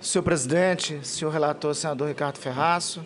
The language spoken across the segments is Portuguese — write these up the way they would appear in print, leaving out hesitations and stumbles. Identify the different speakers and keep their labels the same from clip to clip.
Speaker 1: Senhor presidente, senhor relator, senador Ricardo Ferraço,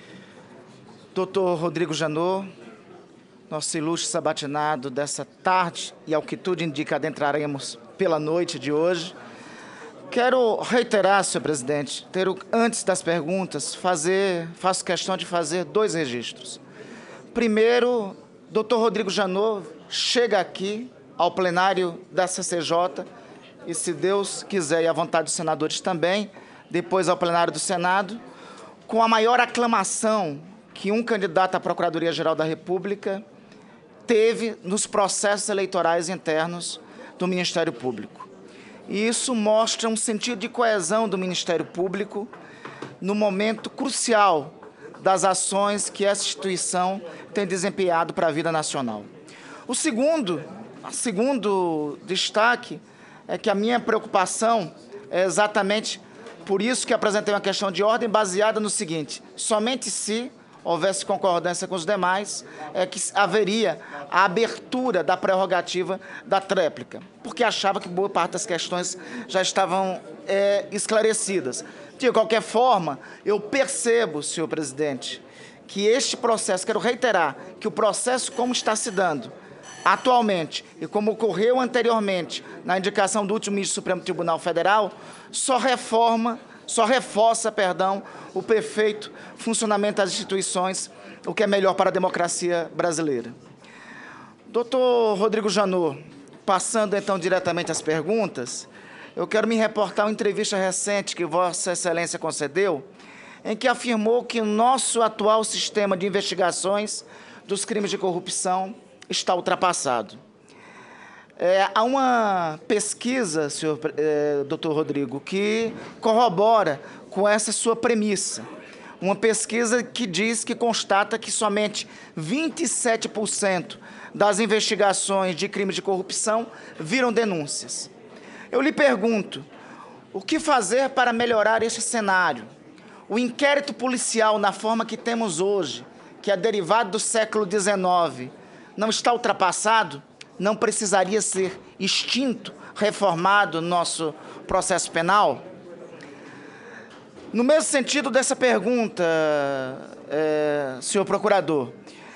Speaker 1: doutor Rodrigo Janot, nosso ilustre sabatinado dessa tarde, e ao que tudo indica, adentraremos pela noite de hoje. Quero reiterar, senhor presidente, antes das perguntas, faço questão de fazer 2 registros. Primeiro, doutor Rodrigo Janot chega aqui ao plenário da CCJ e, se Deus quiser e a vontade dos senadores também, depois ao plenário do Senado, com a maior aclamação que um candidato à Procuradoria-Geral da República teve nos processos eleitorais internos do Ministério Público. E isso mostra um sentido de coesão do Ministério Público no momento crucial das ações que essa instituição tem desempenhado para a vida nacional. O segundo destaque é que a minha preocupação é exatamente por isso que apresentei uma questão de ordem baseada no seguinte: somente se houvesse concordância com os demais, é que haveria a abertura da prerrogativa da tréplica, porque achava que boa parte das questões já estavam esclarecidas. De qualquer forma, eu percebo, senhor presidente, que este processo, quero reiterar, que o processo como está se dando atualmente e como ocorreu anteriormente na indicação do último ministro do Supremo Tribunal Federal, só reforça, o perfeito funcionamento das instituições, o que é melhor para a democracia brasileira. Doutor Rodrigo Janot, passando então diretamente às perguntas, eu quero me reportar a uma entrevista recente que Vossa Excelência concedeu, em que afirmou que o nosso atual sistema de investigações dos crimes de corrupção está ultrapassado. Há uma pesquisa, doutor Rodrigo, que corrobora com essa sua premissa. Uma pesquisa que constata que somente 27% das investigações de crimes de corrupção viram denúncias. Eu lhe pergunto, o que fazer para melhorar esse cenário? O inquérito policial, na forma que temos hoje, que é derivado do século XIX, não está ultrapassado? Não precisaria ser extinto, reformado no nosso processo penal? No mesmo sentido dessa pergunta, senhor procurador,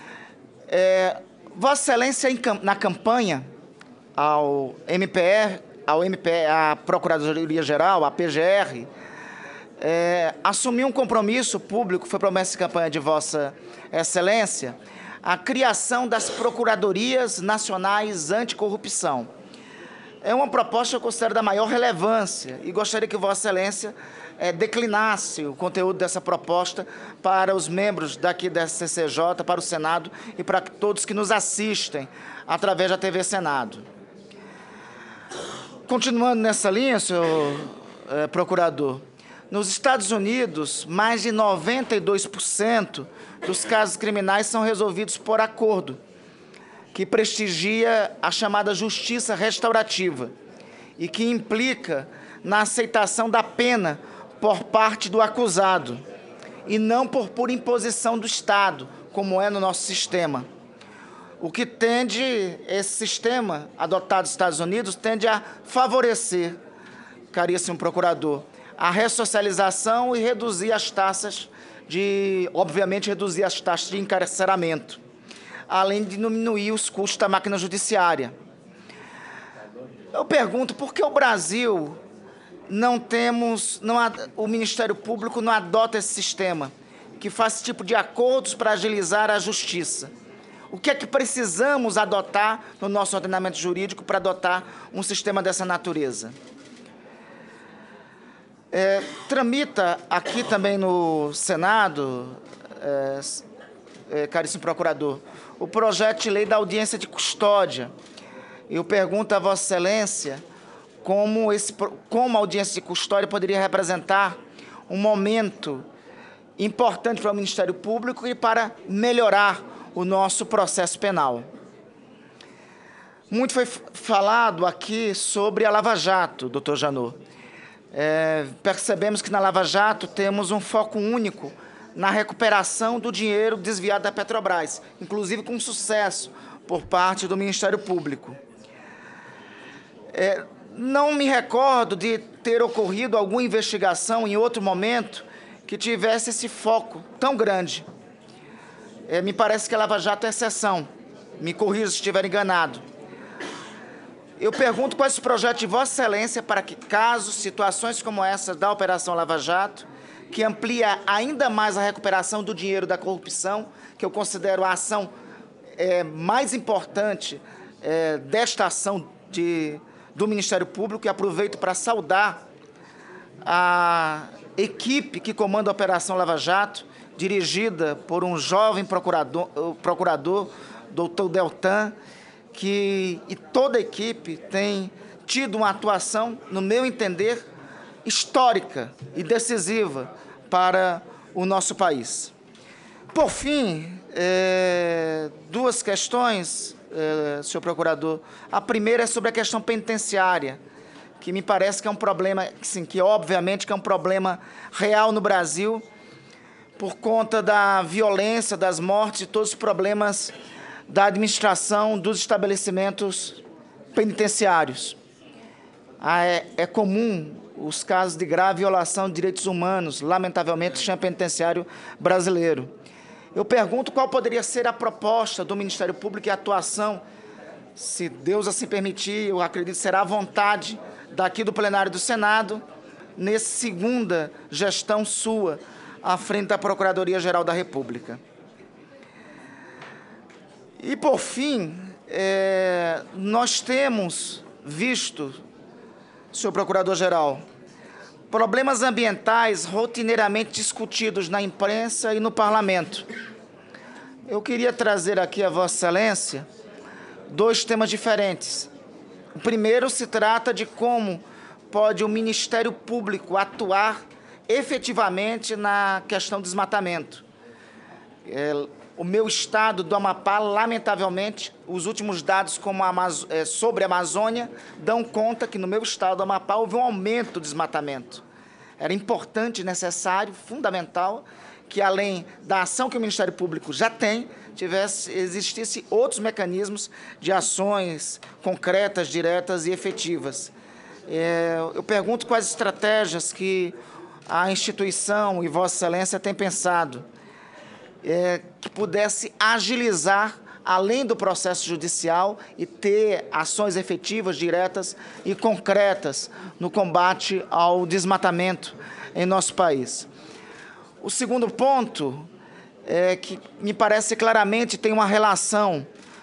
Speaker 1: Vossa Excelência, na campanha ao MPR, à Procuradoria-Geral, à PGR, assumiu um compromisso público, foi promessa de campanha de Vossa Excelência, a criação das Procuradorias Nacionais Anticorrupção. É uma proposta que eu considero da maior relevância e gostaria que Vossa Excelência declinasse o conteúdo dessa proposta para os membros daqui da CCJ, para o Senado e para todos que nos assistem através da TV Senado. Continuando nessa linha, senhor procurador, nos Estados Unidos, mais de 92% dos casos criminais são resolvidos por acordo, que prestigia a chamada justiça restaurativa e que implica na aceitação da pena por parte do acusado e não por pura imposição do Estado, como é no nosso sistema. O que esse sistema adotado nos Estados Unidos tende a favorecer, caríssimo procurador, a ressocialização e reduzir as taxas obviamente, reduzir as taxas de encarceramento, além de diminuir os custos da máquina judiciária. Eu pergunto, por que o Brasil o Ministério Público não adota esse sistema, que faz esse tipo de acordos para agilizar a justiça? O que é que precisamos adotar no nosso ordenamento jurídico para adotar um sistema dessa natureza? Tramita aqui também no Senado, caríssimo procurador, o projeto de lei da audiência de custódia. Eu pergunto a Vossa Excelência como a audiência de custódia poderia representar um momento importante para o Ministério Público e para melhorar o nosso processo penal. Muito foi falado aqui sobre a Lava Jato, doutor Janot. Percebemos que na Lava Jato temos um foco único na recuperação do dinheiro desviado da Petrobras, inclusive com sucesso por parte do Ministério Público. Não me recordo de ter ocorrido alguma investigação em outro momento que tivesse esse foco tão grande. Me parece que a Lava Jato é exceção. Me corrija se estiver enganado. Eu pergunto qual é esse projeto de Vossa Excelência para que casos, situações como essa da Operação Lava Jato, que amplia ainda mais a recuperação do dinheiro da corrupção, que eu considero a ação mais importante desta ação do Ministério Público, e aproveito para saudar a equipe que comanda a Operação Lava Jato, dirigida por um jovem procurador, doutor Deltan, e toda a equipe tem tido uma atuação, no meu entender, histórica e decisiva para o nosso país. Por fim, duas questões, senhor procurador. A primeira é sobre a questão penitenciária, que me parece que é um problema, sim, que obviamente que é um problema real no Brasil, por conta da violência, das mortes e todos os problemas da administração dos estabelecimentos penitenciários. É comum os casos de grave violação de direitos humanos, lamentavelmente, no sistema penitenciário brasileiro. Eu pergunto qual poderia ser a proposta do Ministério Público e a atuação, se Deus assim permitir, eu acredito que será a vontade daqui do plenário do Senado, nessa segunda gestão sua, à frente da Procuradoria-Geral da República. E, por fim, nós temos visto, senhor Procurador-Geral, problemas ambientais rotineiramente discutidos na imprensa e no Parlamento. Eu queria trazer aqui a Vossa Excelência dois temas diferentes. O primeiro se trata de como pode o Ministério Público atuar efetivamente na questão do desmatamento. O meu estado do Amapá, lamentavelmente, os últimos dados sobre a Amazônia dão conta que no meu estado do Amapá houve um aumento do desmatamento. Era importante, necessário, fundamental, que além da ação que o Ministério Público já tem, existissem outros mecanismos de ações concretas, diretas e efetivas. Eu pergunto quais estratégias que a instituição e Vossa Excelência têm pensado que pudesse agilizar, além do processo judicial, e ter ações efetivas, diretas e concretas no combate ao desmatamento em nosso país. O segundo ponto que me parece claramente tem uma relação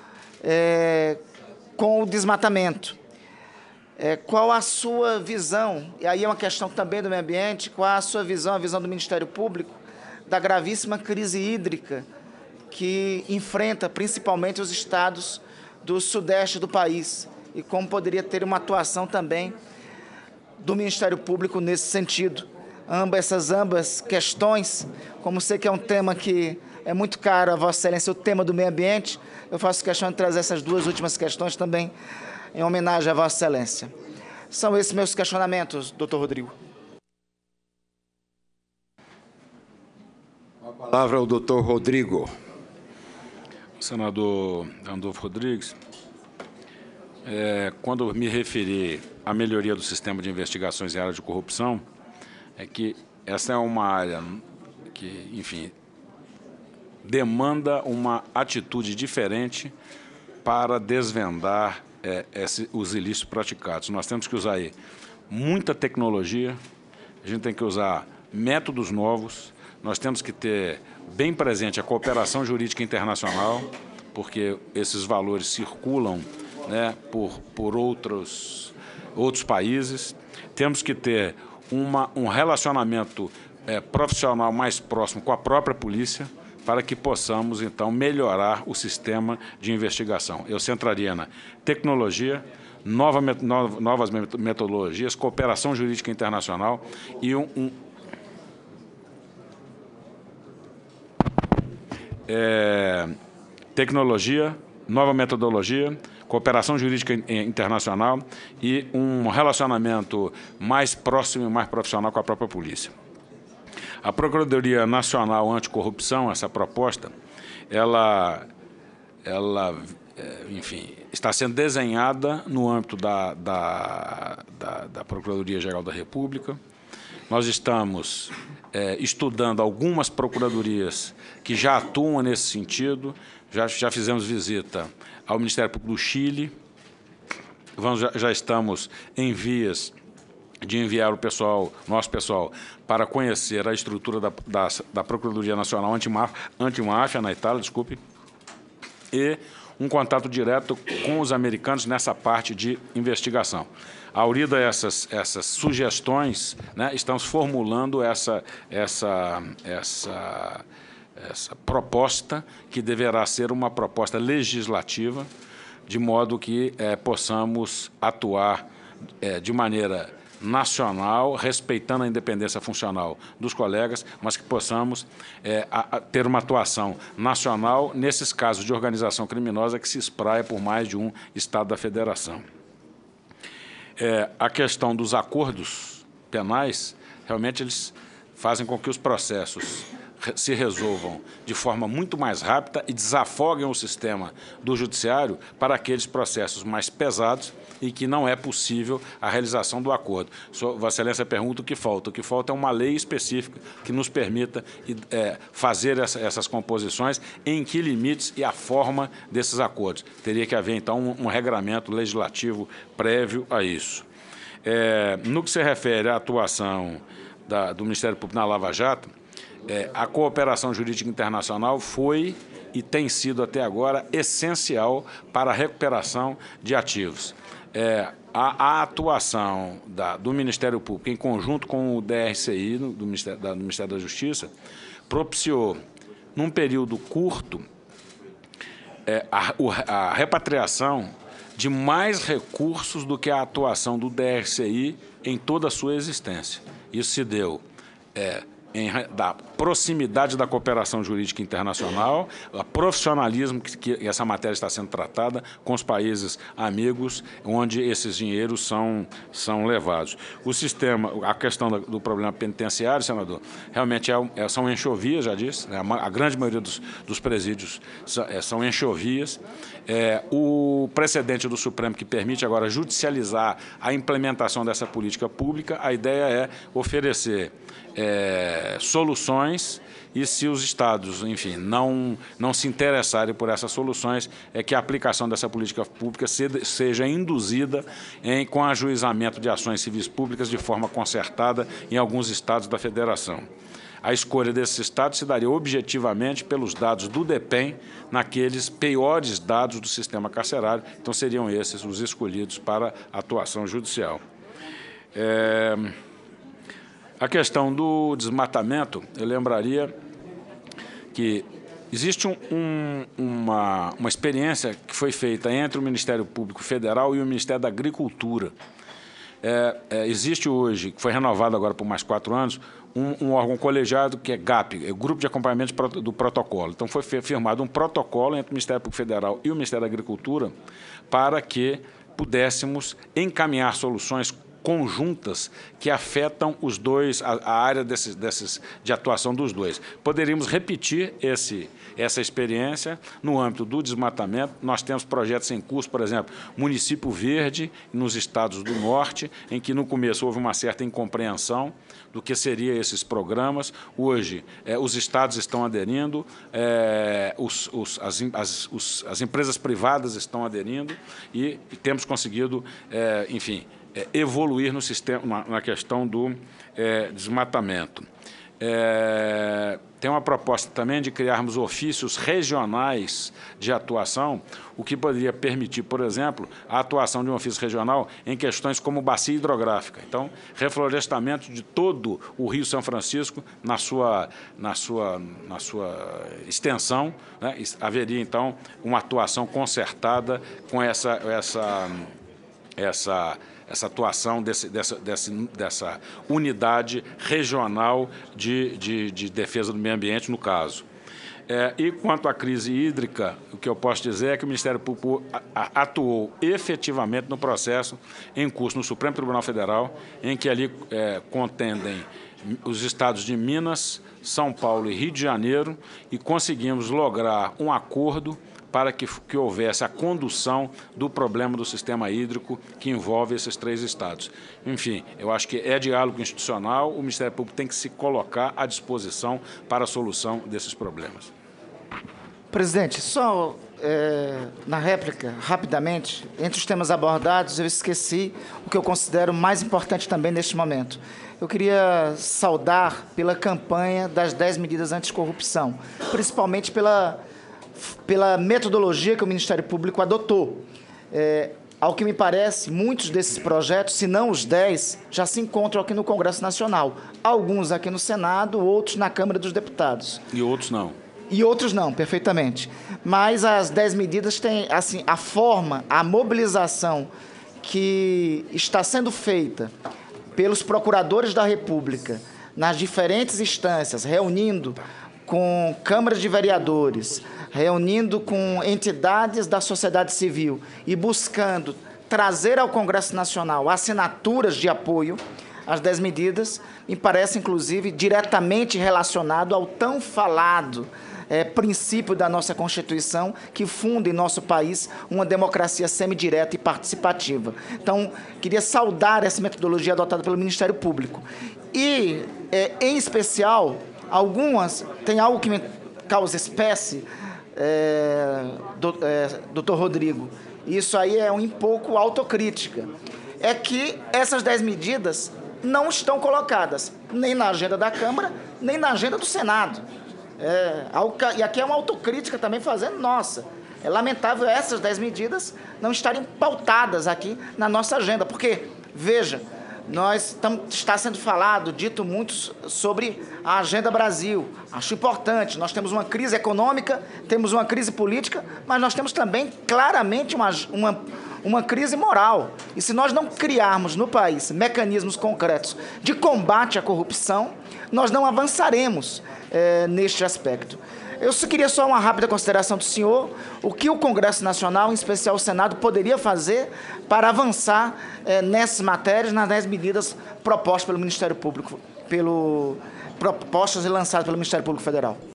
Speaker 1: com o desmatamento. Qual a sua visão, e aí é uma questão também do meio ambiente, qual a sua visão, a visão do Ministério Público, da gravíssima crise hídrica que enfrenta principalmente os estados do sudeste do país, e como poderia ter uma atuação também do Ministério Público nesse sentido. Ambas questões, como sei que é um tema que é muito caro a Vossa Excelência, o tema do meio ambiente, eu faço questão de trazer essas duas últimas questões também em homenagem a Vossa Excelência. São esses meus questionamentos, doutor Rodrigo.
Speaker 2: A palavra ao doutor Rodrigo.
Speaker 3: Senador Randolfo Rodrigues, quando me referi à melhoria do sistema de investigações em área de corrupção, é que essa é uma área que, enfim, demanda uma atitude diferente para desvendar os ilícitos praticados. Nós temos que usar aí muita tecnologia, a gente tem que usar métodos novos, nós temos que ter bem presente a cooperação jurídica internacional, porque esses valores circulam, né, por outros países. Temos que ter um relacionamento profissional mais próximo com a própria polícia, para que possamos, então, melhorar o sistema de investigação. Eu centraria na tecnologia, novas metodologias, cooperação jurídica internacional e tecnologia, nova metodologia, cooperação jurídica internacional e um relacionamento mais próximo e mais profissional com a própria polícia. A Procuradoria Nacional Anticorrupção, essa proposta, ela enfim, está sendo desenhada no âmbito da Procuradoria-Geral da República. Nós estamos estudando algumas procuradorias que já atuam nesse sentido. Já fizemos visita ao Ministério Público do Chile. Já estamos em vias de enviar o nosso pessoal, para conhecer a estrutura da Procuradoria Nacional Antimáfia na Itália, desculpe, e um contato direto com os americanos nessa parte de investigação. Ao unida essas sugestões, né, estamos formulando essa proposta, que deverá ser uma proposta legislativa, de modo que possamos atuar de maneira nacional, respeitando a independência funcional dos colegas, mas que possamos ter uma atuação nacional nesses casos de organização criminosa que se espraia por mais de um Estado da Federação. A questão dos acordos penais, realmente eles fazem com que os processos se resolvam de forma muito mais rápida e desafoguem o sistema do judiciário para aqueles processos mais pesados e que não é possível a realização do acordo. Vossa Excelência pergunta o que falta. O que falta é uma lei específica que nos permita fazer essas composições, em que limites e a forma desses acordos. Teria que haver, então, um regramento legislativo prévio a isso. No que se refere à atuação do Ministério Público na Lava Jato, a cooperação jurídica internacional foi e tem sido até agora essencial para a recuperação de ativos. A atuação do Ministério Público, em conjunto com o DRCI, do Ministério da Justiça, propiciou, num período curto, a repatriação de mais recursos do que a atuação do DRCI em toda a sua existência. Isso se deu da proximidade da cooperação jurídica internacional, o profissionalismo que essa matéria está sendo tratada com os países amigos, onde esses dinheiros são levados. O sistema, a questão do problema penitenciário, senador, realmente são enxovias, já disse, né? A grande maioria dos presídios são enxovias. O precedente do Supremo, que permite agora judicializar a implementação dessa política pública, a ideia é oferecer soluções, e se os estados, enfim, não se interessarem por essas soluções, que a aplicação dessa política pública seja induzida com ajuizamento de ações civis públicas de forma concertada em alguns estados da Federação. A escolha desses estados se daria objetivamente pelos dados do DEPEN, naqueles piores dados do sistema carcerário, então seriam esses os escolhidos para a atuação judicial. A questão do desmatamento, eu lembraria que existe uma experiência que foi feita entre o Ministério Público Federal e o Ministério da Agricultura. Existe hoje, que foi renovado agora por mais 4 anos, um órgão colegiado que é GAP, Grupo de Acompanhamento do Protocolo. Então, foi firmado um protocolo entre o Ministério Público Federal e o Ministério da Agricultura para que pudéssemos encaminhar soluções conjuntas que afetam os dois, a área de atuação dos dois. Poderíamos repetir essa experiência no âmbito do desmatamento. Nós temos projetos em curso, por exemplo, Município Verde, nos estados do Norte, em que no começo houve uma certa incompreensão do que seriam esses programas. Hoje, os estados estão aderindo, as empresas privadas estão aderindo e temos conseguido, enfim, evoluir no sistema, na questão do desmatamento. Tem uma proposta também de criarmos ofícios regionais de atuação, o que poderia permitir, por exemplo, a atuação de um ofício regional em questões como bacia hidrográfica. Então, reflorestamento de todo o Rio São Francisco na sua extensão, né? Haveria, então, uma atuação concertada com essa atuação dessa unidade regional de defesa do meio ambiente, no caso. E quanto à crise hídrica, o que eu posso dizer é que o Ministério Público atuou efetivamente no processo em curso no Supremo Tribunal Federal, em que ali contendem os estados de Minas, São Paulo e Rio de Janeiro, e conseguimos lograr um acordo para que houvesse a condução do problema do sistema hídrico que envolve esses 3 estados. Enfim, eu acho que é diálogo institucional, o Ministério Público tem que se colocar à disposição para a solução desses problemas.
Speaker 1: Presidente, só na réplica, rapidamente, entre os temas abordados, eu esqueci o que eu considero mais importante também neste momento. Eu queria saudar pela campanha das 10 medidas anticorrupção, principalmente pela metodologia que o Ministério Público adotou. Ao que me parece, muitos desses projetos, se não os 10, já se encontram aqui no Congresso Nacional. Alguns aqui no Senado, outros na Câmara dos Deputados.
Speaker 3: E outros não.
Speaker 1: E outros não, perfeitamente. Mas as 10 medidas têm, assim, a forma, a mobilização que está sendo feita pelos procuradores da República nas diferentes instâncias, reunindo com câmaras de vereadores, reunindo com entidades da sociedade civil e buscando trazer ao Congresso Nacional assinaturas de apoio às 10 medidas, me parece, inclusive, diretamente relacionado ao tão falado princípio da nossa Constituição, que funda em nosso país uma democracia semidireta e participativa. Então, queria saudar essa metodologia adotada pelo Ministério Público. E, em especial, tem algo que me causa espécie, doutor Rodrigo, isso aí é um pouco autocrítica, é que essas 10 medidas não estão colocadas nem na agenda da Câmara, nem na agenda do Senado. E aqui é uma autocrítica também fazendo nossa. É lamentável essas 10 medidas não estarem pautadas aqui na nossa agenda, porque, veja, está sendo dito muito sobre a Agenda Brasil. Acho importante, nós temos uma crise econômica, temos uma crise política, mas nós temos também, claramente, uma crise moral. E se nós não criarmos no país mecanismos concretos de combate à corrupção, nós não avançaremos neste aspecto. Eu queria só uma rápida consideração do senhor, o que o Congresso Nacional, em especial o Senado, poderia fazer para avançar nessas matérias, nas 10 medidas propostas pelo Ministério Público, propostas e lançadas pelo Ministério Público Federal.